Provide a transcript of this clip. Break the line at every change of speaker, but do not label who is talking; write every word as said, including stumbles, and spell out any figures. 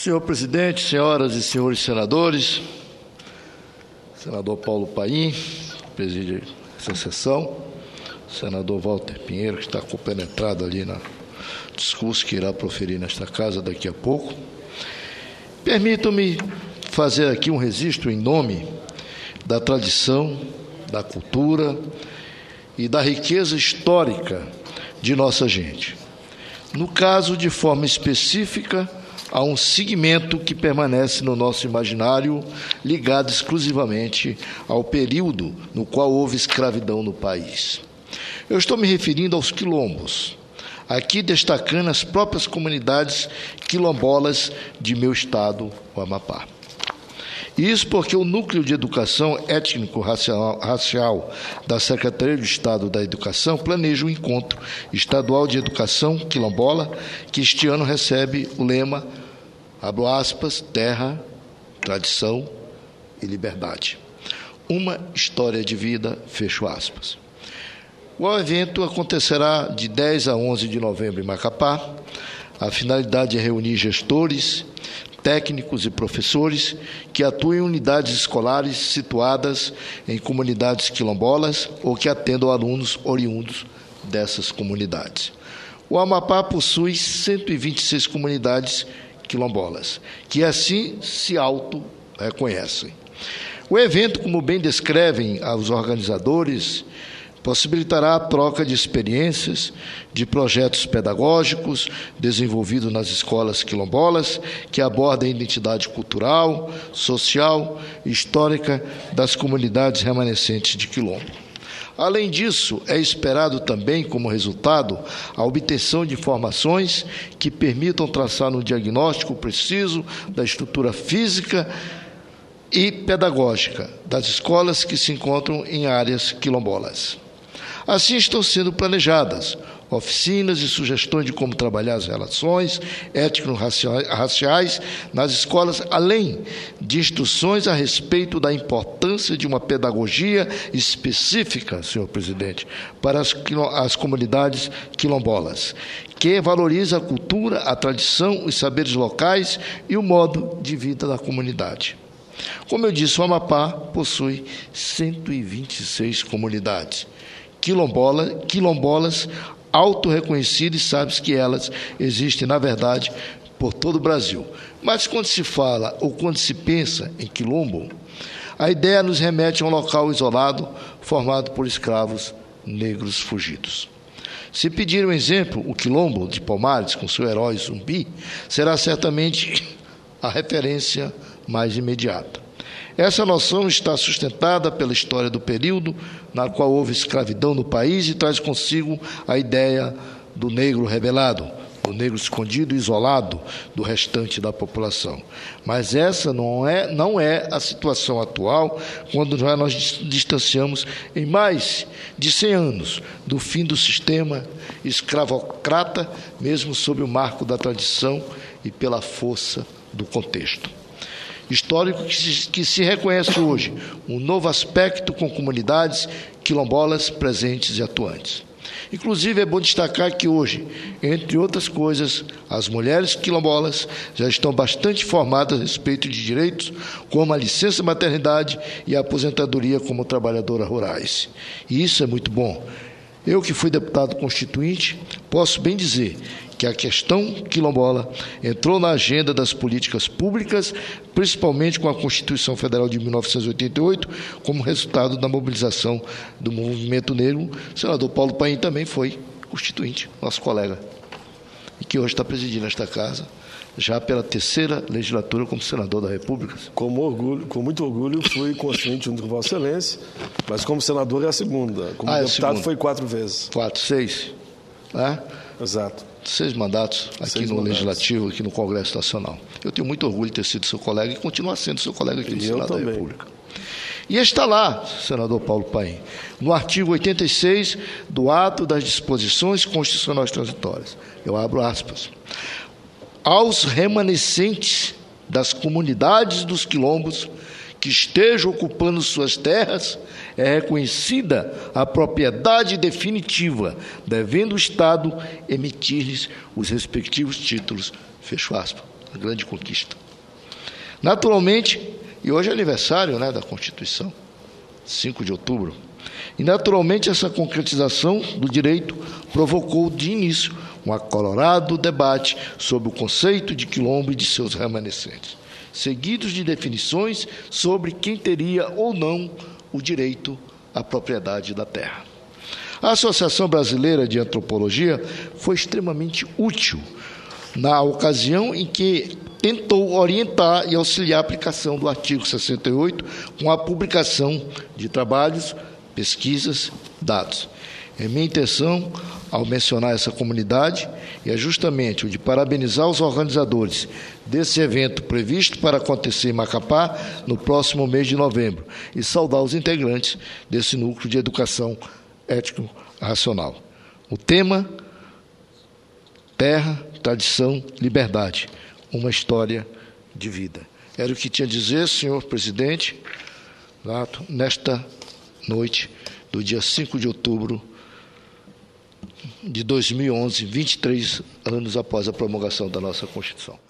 Senhor presidente, senhoras e senhores senadores, senador Paulo Paim, preside essa sessão, senador Walter Pinheiro, que está compenetrado ali no discurso que irá proferir nesta casa daqui a pouco. Permitam-me fazer aqui um registro em nome da tradição, da cultura e da riqueza histórica de nossa gente. No caso, de forma específica, há um segmento que permanece no nosso imaginário ligado exclusivamente ao período no qual houve escravidão no país. Eu estou me referindo aos quilombos, aqui destacando as próprias comunidades quilombolas de meu estado, o Amapá. Isso porque o Núcleo de Educação Étnico-Racial da Secretaria de Estado da Educação planeja um encontro estadual de educação quilombola, que este ano recebe o lema, abro aspas, terra, tradição e liberdade. Uma história de vida, fecho aspas. O evento acontecerá de dez a onze de novembro em Macapá. A finalidade é reunir gestores, técnicos e professores que atuam em unidades escolares situadas em comunidades quilombolas ou que atendam alunos oriundos dessas comunidades. O Amapá possui cento e vinte e seis comunidades quilombolas, que assim se auto-reconhecem. O evento, como bem descrevem os organizadores, possibilitará a troca de experiências, de projetos pedagógicos desenvolvidos nas escolas quilombolas, que abordam a identidade cultural, social e histórica das comunidades remanescentes de quilombo. Além disso, é esperado também, como resultado, a obtenção de informações que permitam traçar um diagnóstico preciso da estrutura física e pedagógica das escolas que se encontram em áreas quilombolas. Assim estão sendo planejadas oficinas e sugestões de como trabalhar as relações étnico-raciais nas escolas, além de instruções a respeito da importância de uma pedagogia específica, senhor presidente, para as, as comunidades quilombolas, que valoriza a cultura, a tradição, os saberes locais e o modo de vida da comunidade. Como eu disse, o Amapá possui cento e vinte e seis comunidades quilombola, quilombolas auto-reconhecidas e sabe que elas existem, na verdade, por todo o Brasil. Mas quando se fala ou quando se pensa em quilombo, a ideia nos remete a um local isolado formado por escravos negros fugidos. Se pedir um exemplo, o quilombo de Palmares, com seu herói Zumbi, será certamente a referência mais imediata. Essa noção está sustentada pela história do período na qual houve escravidão no país e traz consigo a ideia do negro rebelado, do negro escondido e isolado do restante da população. Mas essa não é, não é a situação atual, quando já nós distanciamos em mais de cem anos do fim do sistema escravocrata, mesmo sob o marco da tradição e pela força do contexto histórico que se, que se reconhece hoje um novo aspecto com comunidades quilombolas presentes e atuantes. Inclusive, é bom destacar que hoje, entre outras coisas, as mulheres quilombolas já estão bastante formadas a respeito de direitos como a licença maternidade e a aposentadoria como trabalhadoras rurais. E isso é muito bom. Eu, que fui deputado constituinte, posso bem dizer que a questão quilombola entrou na agenda das políticas públicas, principalmente com a Constituição Federal de mil novecentos e oitenta e oito, como resultado da mobilização do movimento negro. O senador Paulo Paim também foi constituinte, nosso colega, e que hoje está presidindo esta casa, já pela terceira legislatura como senador da República.
Com orgulho, com muito orgulho, fui constituinte junto com Vossa Excelência, mas como senador é a segunda. Como
ah,
deputado
é
foi quatro vezes.
Quatro, seis, né?
Exato.
Seis mandatos aqui Seis no mandatos. Legislativo, aqui no Congresso Nacional. Eu tenho muito orgulho de ter sido seu colega e continuar sendo seu colega aqui no
e
Senado
da
República. E está lá, senador Paulo Paim, no artigo oitenta e seis do ato das disposições constitucionais transitórias. Eu abro aspas. Aos remanescentes das comunidades dos quilombos que estejam ocupando suas terras, é reconhecida a propriedade definitiva, devendo o Estado emitir-lhes os respectivos títulos. Fecho aspas. a grande conquista. Naturalmente, e hoje é aniversário, né, da Constituição, cinco de outubro, e naturalmente essa concretização do direito provocou de início um acalorado debate sobre o conceito de quilombo e de seus remanescentes, seguidos de definições sobre quem teria ou não o direito à propriedade da terra. A Associação Brasileira de Antropologia foi extremamente útil na ocasião em que tentou orientar e auxiliar a aplicação do artigo sessenta e oito com a publicação de trabalhos, pesquisas, dados. É minha intenção, ao mencionar essa comunidade, é justamente o de parabenizar os organizadores desse evento previsto para acontecer em Macapá no próximo mês de novembro e saudar os integrantes desse núcleo de educação ético-racional. O tema: terra, tradição, liberdade, uma história de vida. Era o que tinha a dizer, senhor presidente, nesta noite do dia cinco de outubro de dois mil e onze, vinte e três anos após a promulgação da nossa Constituição.